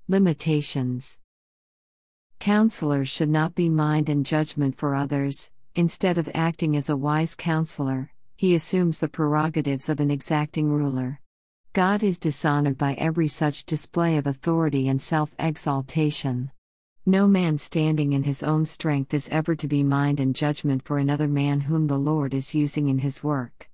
Limitations. Counselors should not be mind and judgment for others. Instead of acting as a wise counselor, he assumes the prerogatives of an exacting ruler. God is dishonored by every such display of authority and self-exaltation. No man standing in his own strength is ever to be mind and judgment for another man whom the Lord is using in his work.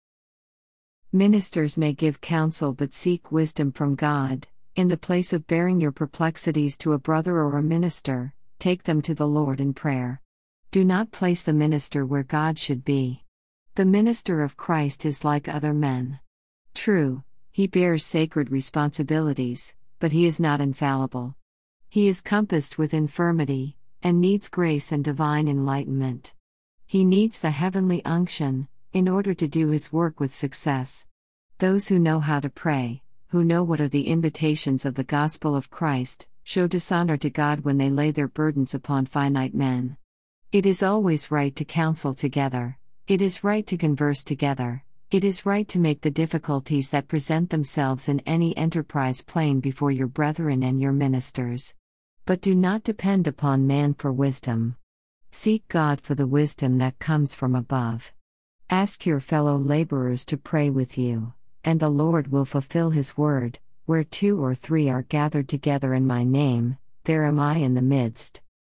Ministers may give counsel but seek wisdom from God. In the place of bearing your perplexities to a brother or a minister, take them to the Lord in prayer. Do not place the minister where God should be. The minister of Christ is like other men. True, he bears sacred responsibilities, but he is not infallible. He is compassed with infirmity, and needs grace and divine enlightenment. He needs the heavenly unction, in order to do his work with success. Those who know how to pray, who know what are the invitations of the gospel of Christ, show dishonor to God when they lay their burdens upon finite men. It is always right to counsel together. It is right to converse together. It is right to make the difficulties that present themselves in any enterprise plain before your brethren and your ministers. But do not depend upon man for wisdom. Seek God for the wisdom that comes from above. Ask your fellow laborers to pray with you, and the Lord will fulfill his word, where 2 or 3 are gathered together in my name, there am I in the midst.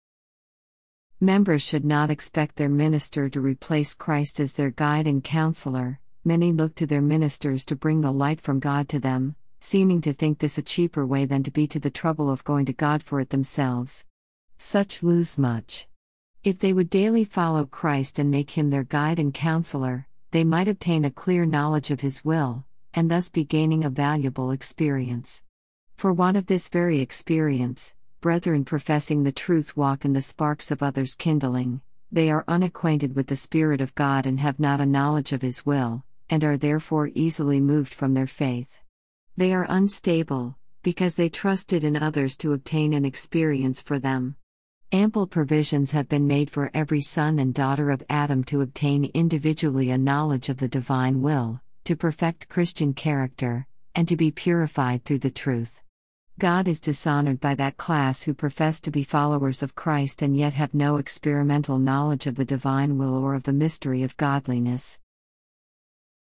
Members should not expect their minister to replace Christ as their guide and counselor. Many look to their ministers to bring the light from God to them, seeming to think this a cheaper way than to be to the trouble of going to God for it themselves. Such lose much. If they would daily follow Christ and make him their guide and counselor, they might obtain a clear knowledge of his will, and thus be gaining a valuable experience. For want of this very experience, brethren professing the truth walk in the sparks of others' kindling. They are unacquainted with the Spirit of God and have not a knowledge of his will, and are therefore easily moved from their faith. They are unstable, because they trusted in others to obtain an experience for them. Ample provisions have been made for every son and daughter of Adam to obtain individually a knowledge of the divine will, to perfect Christian character, and to be purified through the truth. God is dishonored by that class who profess to be followers of Christ and yet have no experimental knowledge of the divine will or of the mystery of godliness.